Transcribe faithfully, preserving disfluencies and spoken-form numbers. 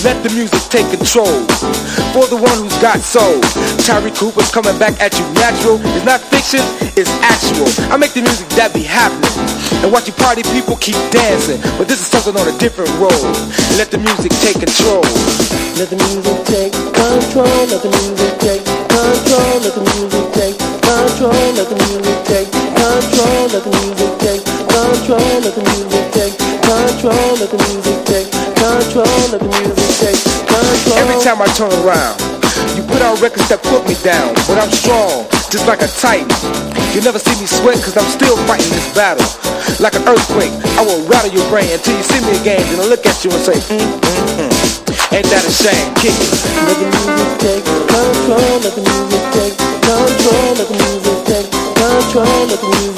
Let the music take control. For the one who's got soul. Tyree Cooper's coming back at you natural. It's not fiction, it's actual. I make the music that be happening. And watch you party people keep dancing. But this is something on a different road. Let the music take control. Let the music take control. Let the music take control. Let the music take control. Let the music take control. Let the music take control. Let the music take control. Let the music take control. Let the music take control. Every time I turn around, you put out records that put me down. But I'm strong, just like a titan. You never see me sweat, cause I'm still fighting this battle. Like an earthquake, I will rattle your brain until you see me again. Then I look at you and say, mm, mm, mm. Ain't that a shame? Kick it. Let the music take control. Let the music take control. Let the music take control. Let the music